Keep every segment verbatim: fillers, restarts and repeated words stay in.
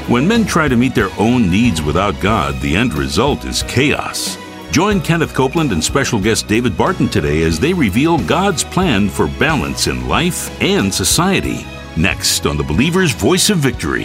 When men try to meet their own needs without God, the end result is chaos. Join Kenneth Copeland and special guest David Barton today as they reveal God's plan for balance in life and society. Next on the Believer's Voice of Victory.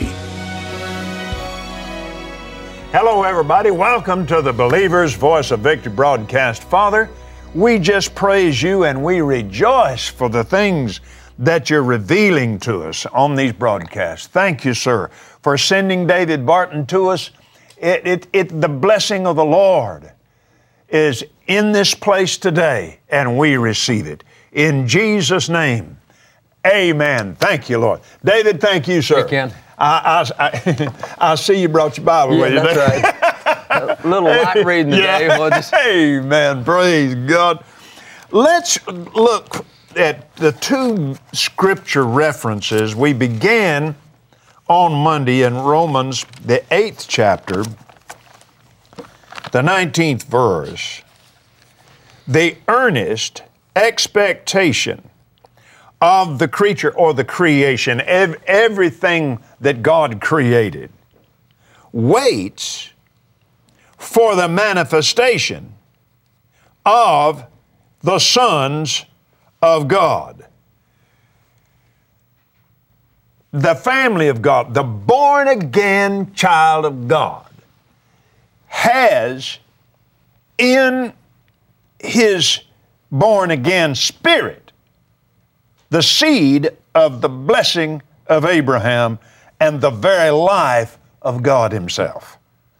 Hello, everybody. Welcome to the Believer's Voice of Victory broadcast. Father, we just praise you and we rejoice for the things that you're revealing to us on these broadcasts. Thank you, sir, for sending David Barton to us. It, it, it, the blessing of the Lord is in this place today, and we receive it. In Jesus' name, amen. Thank you, Lord. David, thank you, sir. Hey, Ken. I, I, I, I see you brought your Bible yeah, with you. That's right. A little light reading today. Yeah. We'll just... Amen. Praise God. Let's look at the two scripture references. We began on Monday in Romans, the eighth chapter, the nineteenth verse. The earnest expectation of the creature or the creation, ev- everything that God created, waits for the manifestation of the sons of God. The family of God, the born-again child of God, has in his born-again spirit the seed of the blessing of Abraham and the very life of God himself.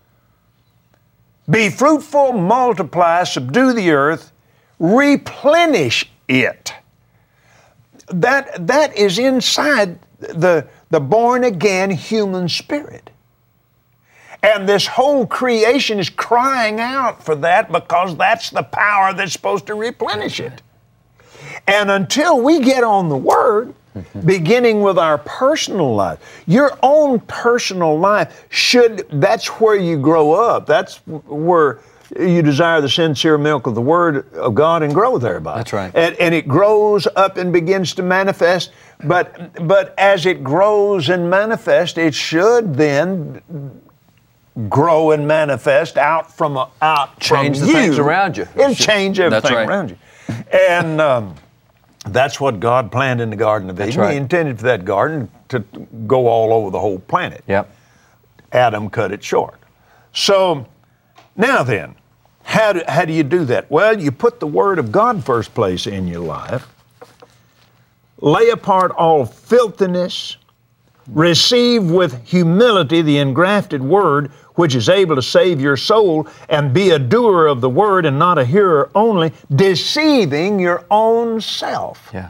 Be fruitful, multiply, subdue the earth, replenish it. That, that is inside the, the born-again human spirit. And this whole creation is crying out for that because that's the power that's supposed to replenish it. And until we get on the Word, beginning with our personal life, your own personal life should, that's where you grow up. That's where you desire the sincere milk of the Word of God and grow thereby. That's right. And, and it grows up and begins to manifest, but, but as it grows and manifests, it should then grow and manifest out from a, out change from the you. things around you. It'll change everything That's right. around you. And um, that's what God planned in the Garden of Eden. That's right. He intended for that garden to go all over the whole planet. Yep. Adam cut it short. So now then, how do, how do you do that? Well, you put the Word of God first place in your life. Lay apart all filthiness. Receive with humility the engrafted Word, which is able to save your soul, and be a doer of the Word and not a hearer only, deceiving your own self. Yeah.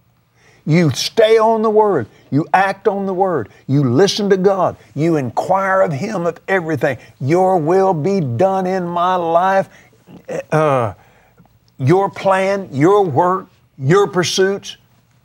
You stay on the Word. You act on the Word. You listen to God. You inquire of Him of everything. Your will be done in my life. Uh, your plan, your work, your pursuits.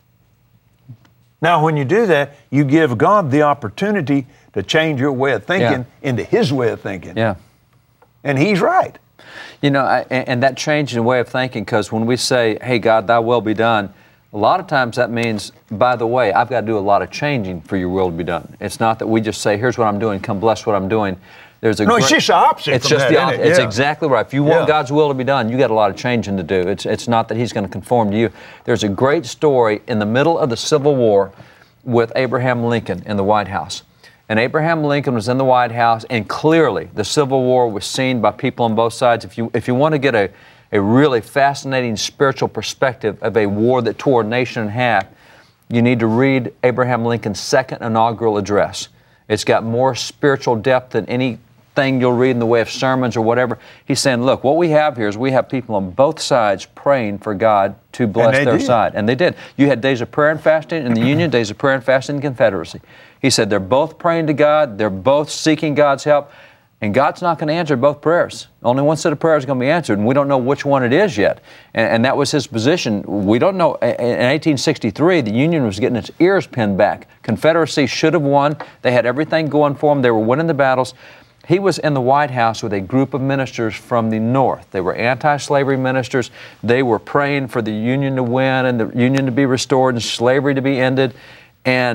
Now, when you do that, you give God the opportunity to change your way of thinking Yeah. into His way of thinking. Yeah. And He's right. You know, I, and that change in way of thinking, because when we say, hey, God, thy will be done, a lot of times that means, by the way, I've got to do a lot of changing for your will to be done. It's not that we just say, here's what I'm doing, come bless what I'm doing. There's a No, great, it's just the opposite It's from just that, the isn't opposite. it? It's Yeah. exactly right. If you want Yeah. God's will to be done, you got a lot of changing to do. It's, it's not that He's going to conform to you. There's a great story in the middle of the Civil War with Abraham Lincoln in the White House. And Abraham Lincoln was in the White House, and clearly the Civil War was seen by people on both sides. If you if you want to get a, a really fascinating spiritual perspective of a war that tore a nation in half, you need to read Abraham Lincoln's second inaugural address. It's got more spiritual depth than anything you'll read in the way of sermons or whatever. He's saying, look, what we have here is we have people on both sides praying for God to bless their did. side. And they did. You had days of prayer and fasting in the Union, days of prayer and fasting in the Confederacy. He said they're both praying to God, they're both seeking God's help, and God's not going to answer both prayers. Only one set of prayers is going to be answered, and we don't know which one it is yet. And, and that was his position. We don't know. In eighteen sixty-three, the Union was getting its ears pinned back. Confederacy should have won. They had everything going for them. They were winning the battles. He was in the White House with a group of ministers from the North. They were anti-slavery ministers. They were praying for the Union to win and the Union to be restored and slavery to be ended. And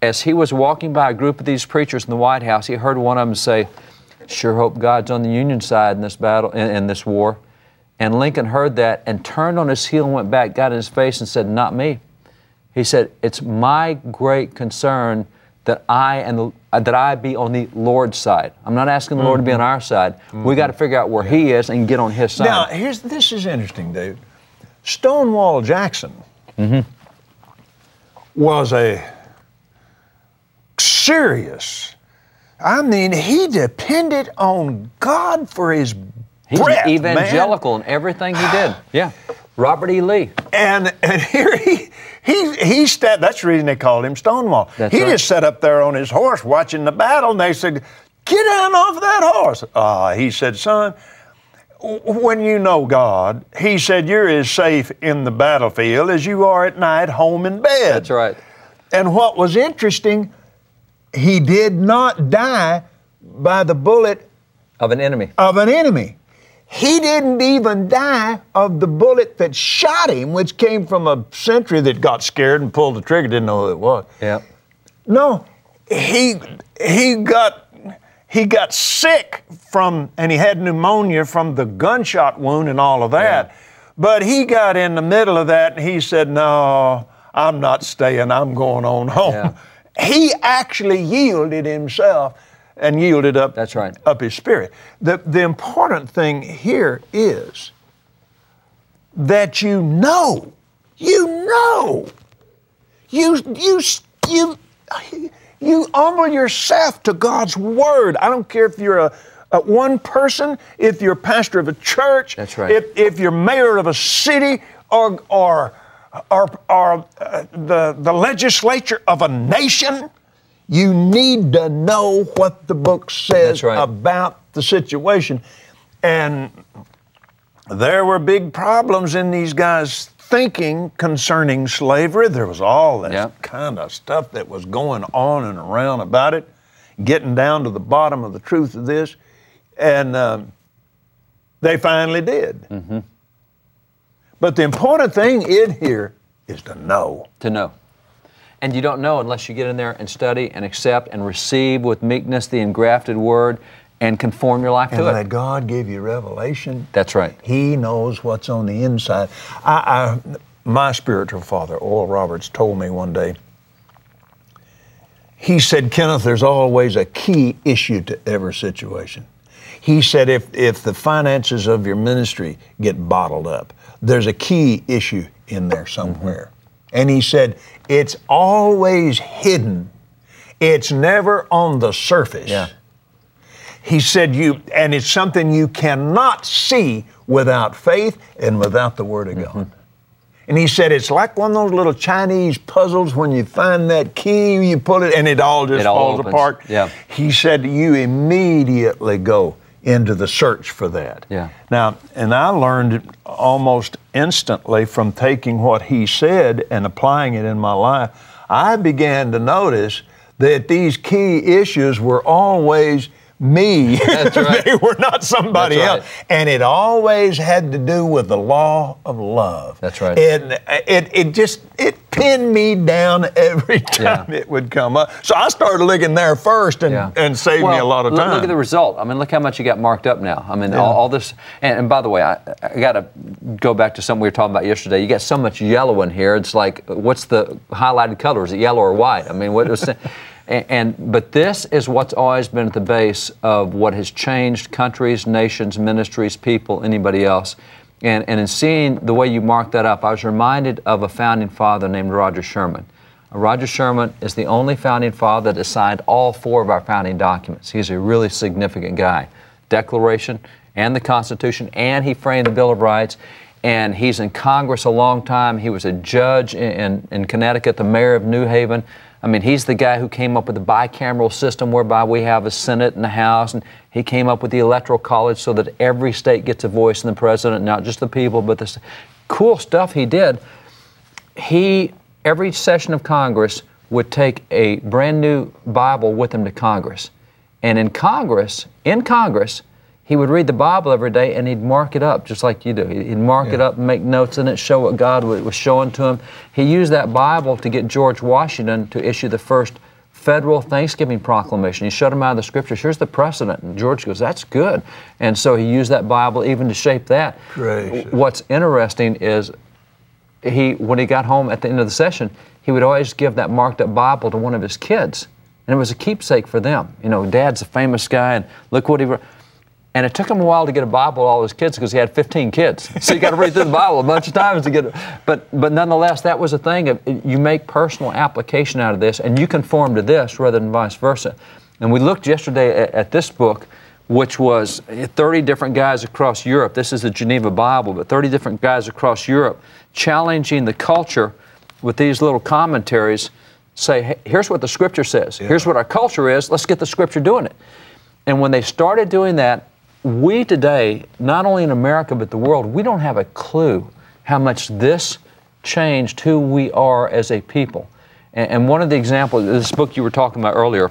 as he was walking by a group of these preachers in the White House, he heard one of them say, "Sure hope God's on the Union side in this battle, in, in this war." And Lincoln heard that and turned on his heel and went back, got in his face and said, "Not me." He said, "It's my great concern that I and the, uh, that I be on the Lord's side. I'm not asking the mm-hmm. Lord to be on our side. Mm-hmm. We got to figure out where yeah. He is and get on His side." Now, here's this is interesting, David. Stonewall Jackson mm-hmm. was a serious. I mean, he depended on God for his He's breath, evangelical man. in everything he did. Yeah. Robert E. Lee. And and here he he he stepped. That's the reason they called him Stonewall. That's he right. just sat up there on his horse watching the battle, and they said, "Get down off that horse." Ah, uh, he said, "Son, when you know God," he said, "you're as safe in the battlefield as you are at night home in bed." That's right. And what was interesting, he did not die by the bullet of an enemy. Of an enemy. He didn't even die of the bullet that shot him, which came from a sentry that got scared and pulled the trigger, didn't know who it was. Yeah. No, he he got he got sick from, and he had pneumonia from the gunshot wound and all of that. Yeah. But he got in the middle of that and he said, "No, I'm not staying. I'm going on home." Yeah. He actually yielded himself and yielded up, That's right. up his spirit. The, the important thing here is that you know, you know, you, you, you, you humble yourself to God's Word. I don't care if you're a, a one person, if you're pastor of a church, That's right. if, if you're mayor of a city, or, or, or, or uh, the, the legislature of a nation. You need to know what the book says right. about the situation. And there were big problems in these guys' thinking concerning slavery. There was all that yep. kind of stuff that was going on and around about it, getting down to the bottom of the truth of this. And um, they finally did. Mm-hmm. But the important thing in here is to know. To know. And you don't know unless you get in there and study and accept and receive with meekness the engrafted Word and conform your life and to it. And let God give you revelation. That's right. He knows what's on the inside. I, I, my spiritual father, Oral Roberts, told me one day, he said, "Kenneth, there's always a key issue to every situation." He said, if, if the finances of your ministry get bottled up, there's a key issue in there somewhere. Mm-hmm. And he said, it's always hidden. It's never on the surface. Yeah. He said, you, and it's something you cannot see without faith and without the Word of mm-hmm. God. And he said, it's like one of those little Chinese puzzles when you find that key, you pull it, and it all just it all falls opens. apart. Yeah. He said, you immediately go into the search for that. Yeah. Now, and I learned almost instantly from taking what he said and applying it in my life, I began to notice that these key issues were always me. That's right. They were not somebody That's else. right. And it always had to do with the law of love. That's right. And it, it just, it pinned me down every time Yeah. it would come up. So I started looking there first and, Yeah. and saved well, me a lot of look, time. Look at the result. I mean, look how much you got marked up now. I mean, Yeah. all, all this, and, and by the way, I, I got to go back to something we were talking about yesterday. You got so much yellow in here. It's like, what's the highlighted color? Is it yellow or white? I mean, what was And, and but this is what's always been at the base of what has changed countries, nations, ministries, people, anybody else. And, and in seeing the way you marked that up, I was reminded of a founding father named Roger Sherman. Uh, Roger Sherman is the only founding father that signed all four of our founding documents. He's a really significant guy. Declaration and the Constitution, and he framed the Bill of Rights. And he's in Congress a long time. He was a judge in, in, in Connecticut, the mayor of New Haven. I mean, he's the guy who came up with the bicameral system whereby we have a Senate and a House, and he came up with the Electoral College so that every state gets a voice in the president, not just the people, but the cool stuff he did. He, every session of Congress, would take a brand new Bible with him to Congress. And in Congress, in Congress, he would read the Bible every day and he'd mark it up just like you do. He'd mark yeah. it up and make notes in it, show what God was showing to him. He used that Bible to get George Washington to issue the first federal Thanksgiving proclamation. He showed them out of the scriptures. Here's the precedent. And George goes, that's good. And so he used that Bible even to shape that. Gracious. What's interesting is he, when he got home at the end of the session, he would always give that marked up Bible to one of his kids. And it was a keepsake for them. You know, Dad's a famous guy, and look what he wrote. And it took him a while to get a Bible to all his kids because he had fifteen kids. So you got to read through the Bible a bunch of times to get it. But, but nonetheless, that was a thing. Of, you make personal application out of this, and you conform to this rather than vice versa. And we looked yesterday at, at this book, which was thirty different guys across Europe. This is the Geneva Bible, but thirty different guys across Europe challenging the culture with these little commentaries. Say, hey, here's what the Scripture says. Yeah. Here's what our culture is. Let's get the Scripture doing it. And when they started doing that, we today, not only in America but the world, we don't have a clue how much this changed who we are as a people. And, and one of the examples, this book you were talking about earlier,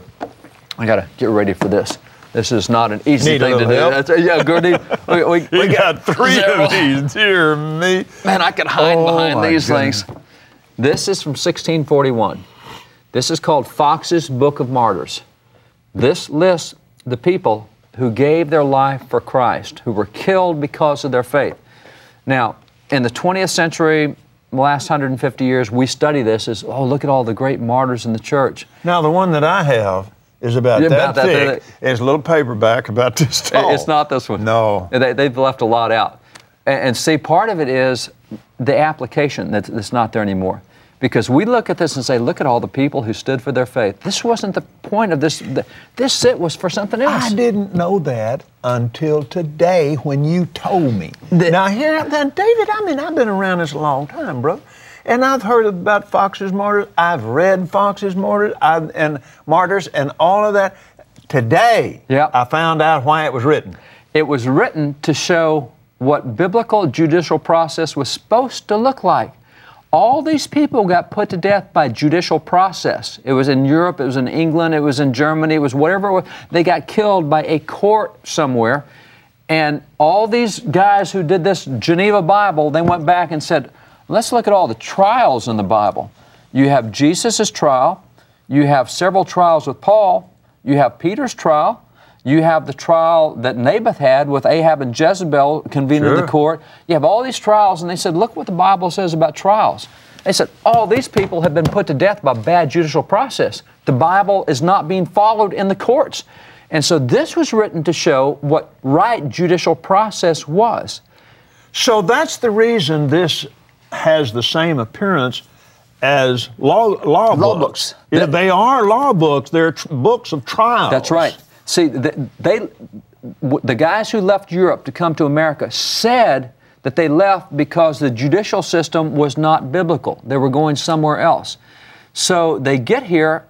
I got to get ready for this. This is not an easy Need thing to do. That's, yeah, good. We, we, we we got, got three several. of these, dear me. Man, I could hide oh, behind these goodness. things. This is from sixteen forty-one. This is called Fox's Book of Martyrs. This lists the people who gave their life for Christ, who were killed because of their faith. Now, in the twentieth century, the last one hundred fifty years, we study this as, oh, look at all the great martyrs in the church. Now, the one that I have is about, Yeah, that, about that thick. thick. It's a little paperback about this tall. It's not this one. No. They, they've left a lot out. And, and see, part of it is the application that's, that's not there anymore. Because we look at this and say, look at all the people who stood for their faith. This wasn't the point of this. The, this sit was for something else. I didn't know that until today when you told me. The, now, here, now, David, I mean, I've been around this a long time, bro. And I've heard about Fox's Martyrs. I've read Fox's Martyrs I've, and Martyrs and all of that. Today, yep. I found out why it was written. It was written to show what biblical judicial process was supposed to look like. All these people got put to death by judicial process. It was in Europe, it was in England, it was in Germany, it was whatever it was. They got killed by a court somewhere. And all these guys who did this Geneva Bible, they went back and said, let's look at all the trials in the Bible. You have Jesus' trial, you have several trials with Paul, you have Peter's trial, you have the trial that Naboth had with Ahab and Jezebel convening Sure. the court. You have all these trials, and they said, look what the Bible says about trials. They said, all these people have been put to death by bad judicial process. The Bible is not being followed in the courts. And so this was written to show what right judicial process was. So that's the reason this has the same appearance as law, law, Law books. books. Yeah, they are law books. They're tr- books of trials. That's right. See, they, they, the guys who left Europe to come to America said that they left because the judicial system was not biblical. They were going somewhere else. So they get here.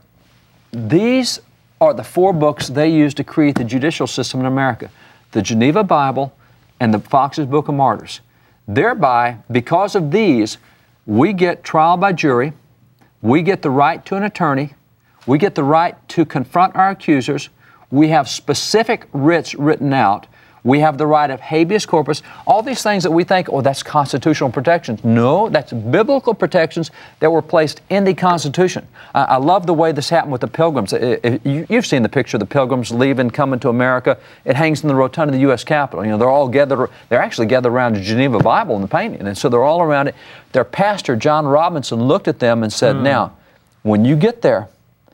These are the four books they used to create the judicial system in America: the Geneva Bible and the Fox's Book of Martyrs. Thereby, because of these, we get trial by jury, we get the right to an attorney, we get the right to confront our accusers, we have specific writs written out, we have the right of habeas corpus, all these things that we think, oh, that's constitutional protections. No, that's biblical protections that were placed in the Constitution. I, I love the way this happened with the Pilgrims. It, it, you, you've seen the picture of the Pilgrims leaving, coming to America. It hangs in the rotunda of the U S Capitol. You know, they're all gathered, they're actually gathered around the Geneva Bible in the painting, and so they're all around it. Their pastor, John Robinson, looked at them and said, mm. now, when you get there,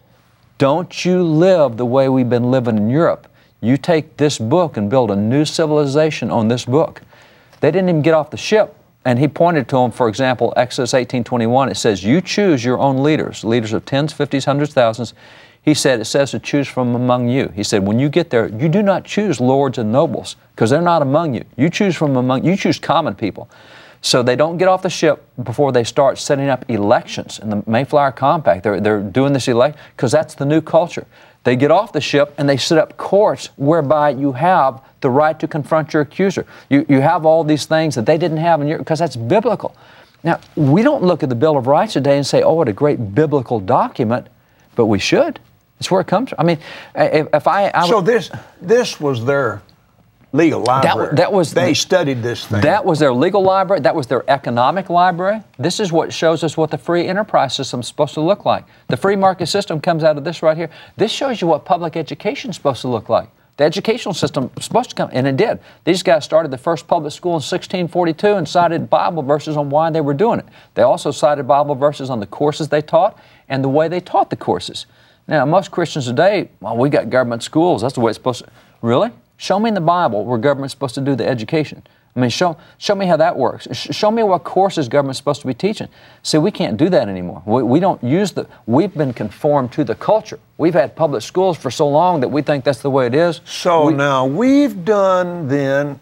don't you live the way we've been living in Europe. You take this book and build a new civilization on this book. They didn't even get off the ship. And he pointed to them, for example, Exodus eighteen twenty-one. It says, you choose your own leaders, leaders of tens, fifties, hundreds, thousands. He said, it says to choose from among you. He said, when you get there, you do not choose lords and nobles, because they're not among you. You choose from among, you choose common people. So they don't get off the ship before they start setting up elections in the Mayflower Compact. They're, they're doing this elect because that's the new culture. They get off the ship and they set up courts whereby you have the right to confront your accuser. You, you have all these things that they didn't have in Europe because that's biblical. Now, we don't look at the Bill of Rights today and say, oh, what a great biblical document, but we should. It's where it comes from. I mean, if, if I... I so this, this was their legal library. That, that was they the, studied this thing. That was their legal library. That was their economic library. This is what shows us what the free enterprise system is supposed to look like. The free market system comes out of this right here. This shows you what public education is supposed to look like. The educational system is supposed to come, and it did. These guys started the first public school in sixteen forty-two and cited Bible verses on why they were doing it. They also cited Bible verses on the courses they taught and the way they taught the courses. Now, most Christians today, well, we got government schools. That's the way it's supposed to. Really? Show me in the Bible where government's supposed to do the education. I mean, show show me how that works. Sh- show me what courses government's supposed to be teaching. See, we can't do that anymore. We, we don't use the, we've been conformed to the culture. We've had public schools for so long that we think that's the way it is. So we, now we've done then,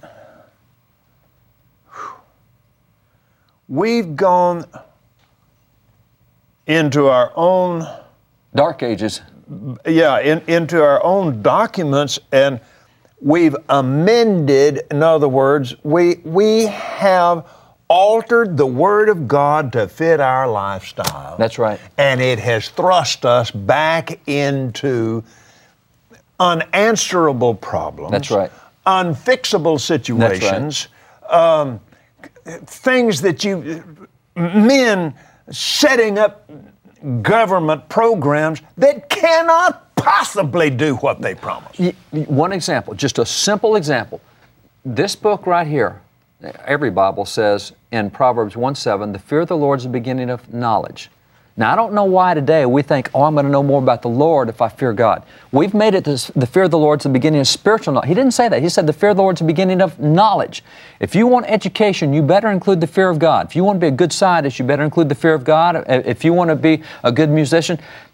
we've gone into our own Dark Ages. Yeah, in, into our own documents, and we've amended, in other words, we, we have altered the Word of God to fit our lifestyle. That's right. And it has thrust us back into unanswerable problems. That's right. Unfixable situations. That's right. Um, things that you, men setting up government programs that cannot possibly do what they promise. One example, just a simple example. This book right here, every Bible says in Proverbs one seven, the fear of the Lord is the beginning of knowledge. Now, I don't know why today we think, oh, I'm going to know more about the Lord if I fear God. We've made it this, the fear of the Lord is the beginning of spiritual knowledge. He didn't say that. He said the fear of the Lord is the beginning of knowledge. If you want education, you better include the fear of God. If you want to be a good scientist, you better include the fear of God. If you want to be a good musician,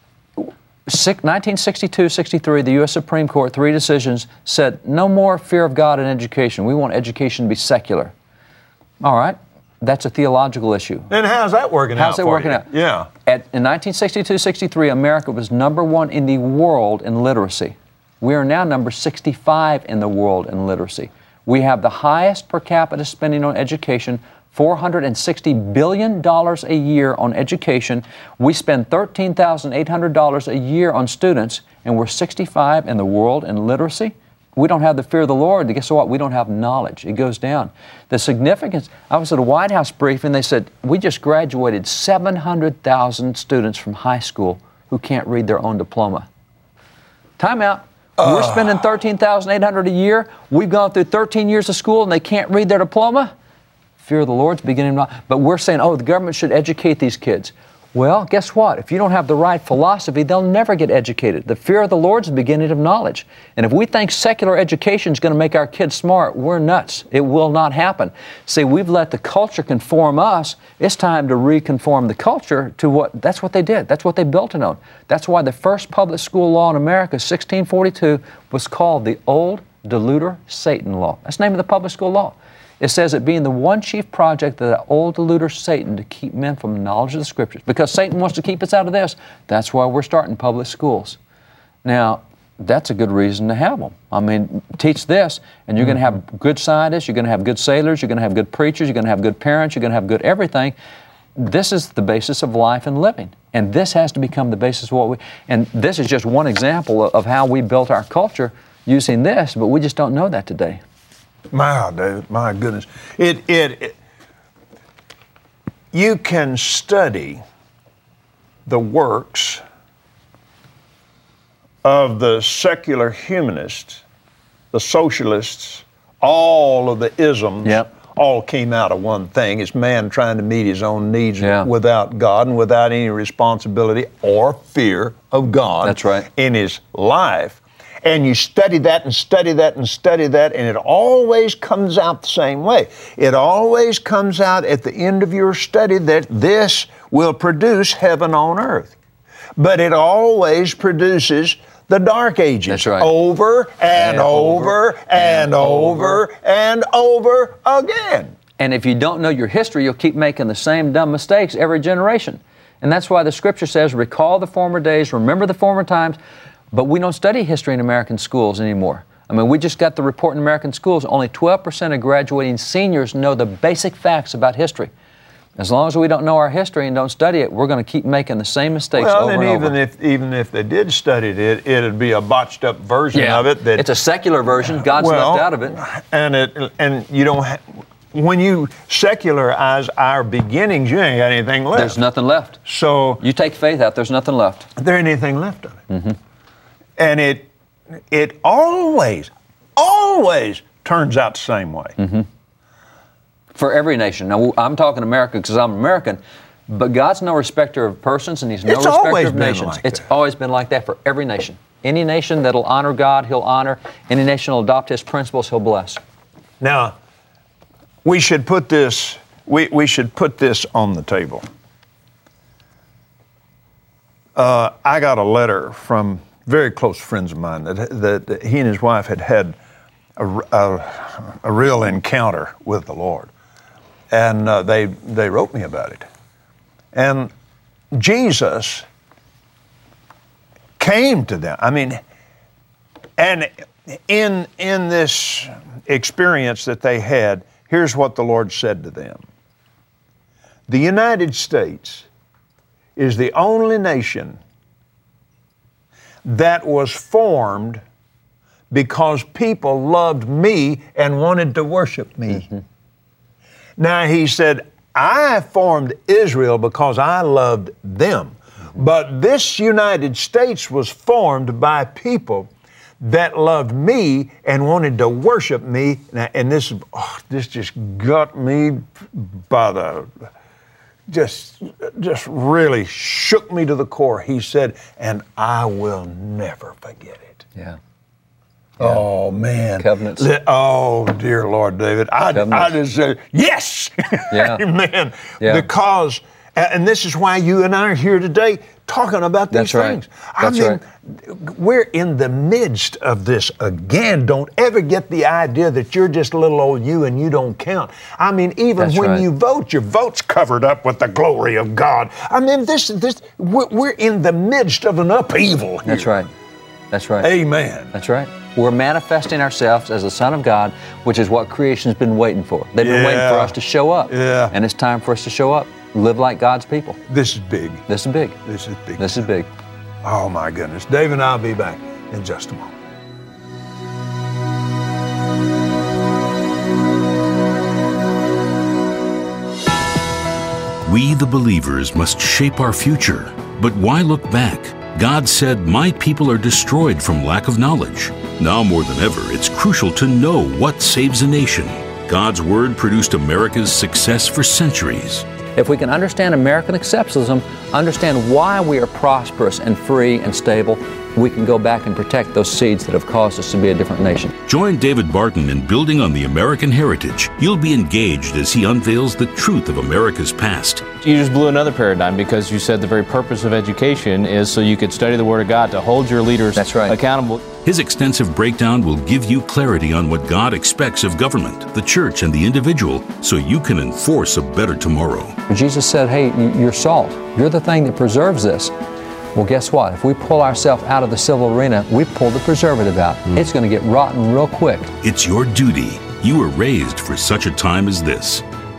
nineteen sixty-two sixty-three, the U S Supreme Court, three decisions, said no more fear of God in education. We want education to be secular. All right. That's a theological issue. And how's that working how's out? How's it working you? out? Yeah. At, in nineteen sixty-two sixty-three, America was number one in the world in literacy. We are now number sixty-five in the world in literacy. We have the highest per capita spending on education, four hundred sixty billion dollars a year on education. We spend thirteen thousand eight hundred dollars a year on students, and we're sixty-five in the world in literacy. We don't have the fear of the Lord. Guess what? We don't have knowledge. It goes down. The significance, I was at a White House briefing, they said, we just graduated seven hundred thousand students from high school who can't read their own diploma. Time out. Uh. We're spending thirteen thousand eight hundred dollars a year. We've gone through thirteen years of school and they can't read their diploma. Fear of the Lord's beginning to, but we're saying, oh, the government should educate these kids. Well, guess what? If you don't have the right philosophy, they'll never get educated. The fear of the Lord is the beginning of knowledge. And if we think secular education is going to make our kids smart, we're nuts. It will not happen. See, we've let the culture conform us. It's time to reconform the culture to what, that's what they did. That's what they built it on. That's why the first public school law in America, sixteen forty-two, was called the Old Deluder Satan Law. That's the name of the public school law. It says it being the one chief project of the old deluder Satan to keep men from the knowledge of the Scriptures. Because Satan wants to keep us out of this. That's why we're starting public schools. Now, that's a good reason to have them. I mean, teach this, and you're mm-hmm. going to have good scientists, you're going to have good sailors, you're going to have good preachers, you're going to have good parents, you're going to have good everything. This is the basis of life and living. And this has to become the basis of what we... And this is just one example of how we built our culture using this, but we just don't know that today. My, dude, my goodness. It, it, it, you can study the works of the secular humanists, the socialists, all of the isms, yep. all came out of one thing. It's man trying to meet his own needs yeah. without God and without any responsibility or fear of God That's right. in his life. And you study that and study that and study that, and it always comes out the same way. It always comes out at the end of your study that this will produce heaven on earth. But it always produces the dark ages. That's right. Over and, and over, over and, and over, over and over again. And if you don't know your history, you'll keep making the same dumb mistakes every generation. And that's why the Scripture says, recall the former days, remember the former times. But we don't study history in American schools anymore. I mean, we just got the report in American schools. Only twelve percent of graduating seniors know the basic facts about history. As long as we don't know our history and don't study it, we're going to keep making the same mistakes well, over and, and over. even if even if they did study it, it'd be a botched up version yeah. of it. That it's a secular version. God's well, left out of it. And it and you don't. Ha- when you secularize our beginnings, you ain't got anything left. There's nothing left. So you take faith out. There's nothing left. There ain't anything left of it. Mm-hmm. And it it always always turns out the same way. Mm-hmm. For every nation. Now, I'm talking America because I'm American, but God's no respecter of persons, and He's no it's respecter of nations. Like it's that. always been like that for every nation. Any nation that'll honor God, He'll honor. Any nation that'll adopt His principles, He'll bless. Now, we should put this. We we should put this on the table. Uh, I got a letter from very close friends of mine that that, that he and his wife had had a, a, a real encounter with the Lord. And uh, they they wrote me about it. And Jesus came to them. I mean, and in in this experience that they had, here's what the Lord said to them. The United States is the only nation that was formed because people loved me and wanted to worship me. Mm-hmm. Now, he said, I formed Israel because I loved them. Mm-hmm. But this United States was formed by people that loved me and wanted to worship me. Now, and this, oh, this just got me by the, just, just really shook me to the core. He said, and I will never forget it. Yeah. Yeah. Oh, man. Covenants. Oh, dear Lord, David. I, I just said, yes! Yeah. Amen. Yeah. Because, and this is why you and I are here today talking about these That's right. things. That's I mean, right. We're in the midst of this again. Don't ever get the idea that you're just little old you and you don't count. I mean, even That's when right. you vote, your vote's covered up with the glory of God. I mean, this, this, we're, we're in the midst of an upheaval here. That's right. That's right. Amen. That's right. We're manifesting ourselves as the Son of God, which is what creation's been waiting for. They've been Yeah. waiting for us to show up. Yeah. And it's time for us to show up. Live like God's people. This is big. This is big. This is big. This is big. Oh, my goodness. Dave and I'll be back in just a moment. We, the believers, must shape our future. But why look back? God said, my people are destroyed from lack of knowledge. Now more than ever, it's crucial to know what saves a nation. God's Word produced America's success for centuries. If we can understand American exceptionalism, understand why we are prosperous and free and stable, we can go back and protect those seeds that have caused us to be a different nation. Join David Barton in building on the American heritage. You'll be engaged as he unveils the truth of America's past. You just blew another paradigm because you said the very purpose of education is so you could study the Word of God to hold your leaders That's right. accountable. His extensive breakdown will give you clarity on what God expects of government, the church, and the individual, so you can enforce a better tomorrow. Jesus said, hey, you're salt. You're the thing that preserves this. Well, guess what? If we pull ourselves out of the civil arena, we pull the preservative out. Mm. It's going to get rotten real quick. It's your duty. You were raised for such a time as this.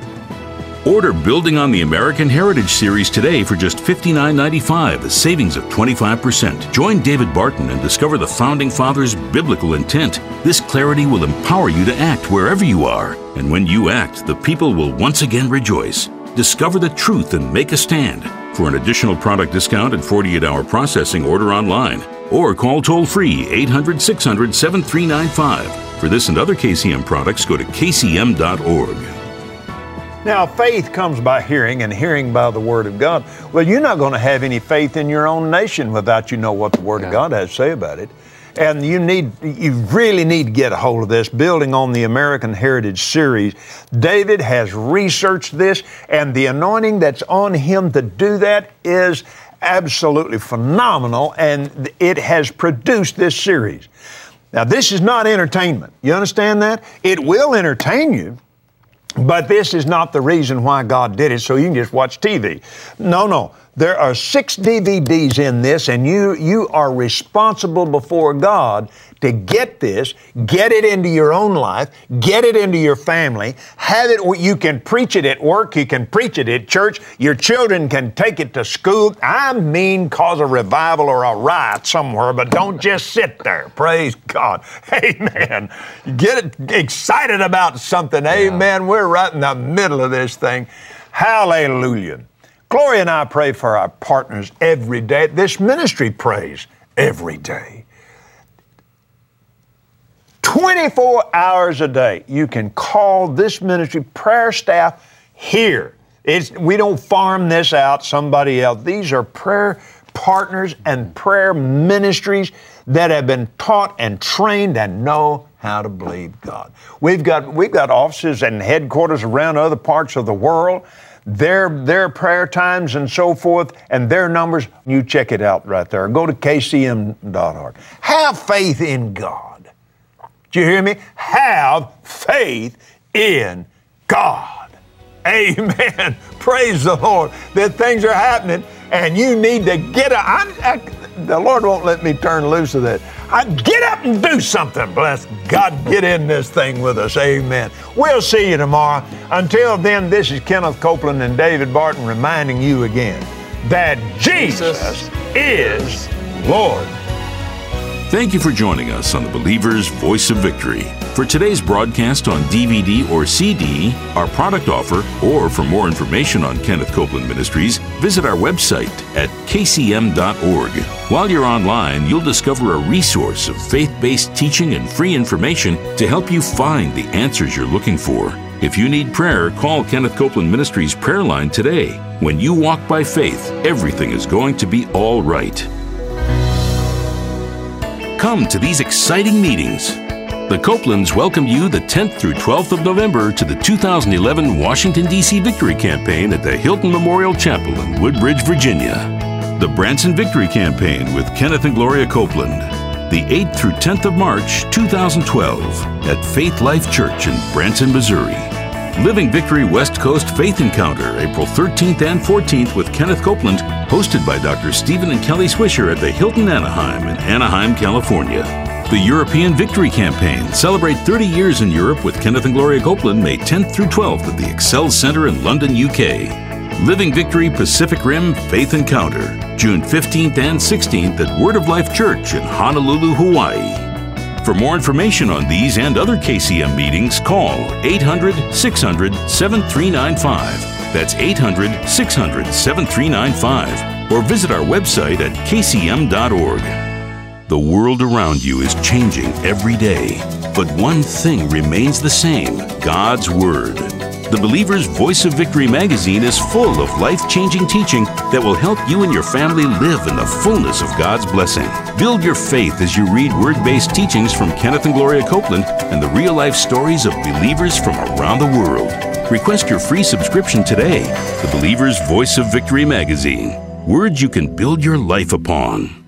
Order Building on the American Heritage series today for just fifty-nine ninety-five, a savings of twenty-five percent. Join David Barton and discover the Founding Fathers' biblical intent. This clarity will empower you to act wherever you are. And when you act, the people will once again rejoice. Discover the truth and make a stand. For an additional product discount and forty-eight hour processing, order online. Or call toll-free eight hundred, six hundred, seven three nine five. For this and other K C M products, go to K C M dot org. Now, faith comes by hearing, and hearing by the Word of God. Well, you're not going to have any faith in your own nation without you know what the Word yeah. of God has to say about it. And you need, you really need to get a hold of this, building on the American Heritage series. David has researched this, and the anointing that's on him to do that is absolutely phenomenal, and it has produced this series. Now, this is not entertainment. You understand that? It will entertain you, but this is not the reason why God did it, so you can just watch T V. No, no. There are six D V Ds in this, and you, you are responsible before God to get this, get it into your own life, get it into your family, have it where you can preach it at work, you can preach it at church, your children can take it to school. I mean, cause a revival or a riot somewhere, but don't just sit there. Praise God. Amen. Get excited about something. Yeah. Amen. We're right in the middle of this thing. Hallelujah. Gloria and I pray for our partners every day. This ministry prays every day. twenty-four hours a day, you can call this ministry prayer staff here. It's, we don't farm this out somebody else. These are prayer partners and prayer ministries that have been taught and trained and know how to believe God. We've got, we've got offices and headquarters around other parts of the world. Their, their prayer times and so forth, and their numbers, you check it out right there. Go to K C M dot org. Have faith in God. Do you hear me? Have faith in God. Amen. Praise the Lord that things are happening, and you need to get up. I, I, the Lord won't let me turn loose of that. I, get up and do something. Bless God. Get in this thing with us. Amen. We'll see you tomorrow. Until then, this is Kenneth Copeland and David Barton reminding you again that Jesus is Lord. Thank you for joining us on the Believer's Voice of Victory. For today's broadcast on D V D or C D, our product offer, or for more information on Kenneth Copeland Ministries, visit our website at K C M dot org. While you're online, you'll discover a resource of faith-based teaching and free information to help you find the answers you're looking for. If you need prayer, call Kenneth Copeland Ministries prayer line today. When you walk by faith, everything is going to be all right. Come to these exciting meetings. The Copelands welcome you the tenth through twelfth of November to the two thousand eleven Washington, D C Victory Campaign at the Hilton Memorial Chapel in Woodbridge, Virginia. The Branson Victory Campaign with Kenneth and Gloria Copeland, the eighth through tenth of March, two thousand twelve at Faith Life Church in Branson, Missouri. Living Victory West Coast Faith Encounter, April thirteenth and fourteenth with Kenneth Copeland, hosted by Doctor Stephen and Kelly Swisher at the Hilton Anaheim in Anaheim, California. The European Victory Campaign, celebrate thirty years in Europe with Kenneth and Gloria Copeland, May tenth through twelfth at the Excel Center in London, U K. Living Victory Pacific Rim Faith Encounter, June fifteenth and sixteenth at Word of Life Church in Honolulu, Hawaii. For more information on these and other K C M meetings, call eight hundred, six hundred, seven three nine five. That's eight hundred, six hundred, seven three nine five. Or visit our website at K C M dot org. The world around you is changing every day, but one thing remains the same: God's Word. The Believer's Voice of Victory magazine is full of life-changing teaching that will help you and your family live in the fullness of God's blessing. Build your faith as you read word-based teachings from Kenneth and Gloria Copeland and the real-life stories of believers from around the world. Request your free subscription today. The Believer's Voice of Victory magazine. Words you can build your life upon.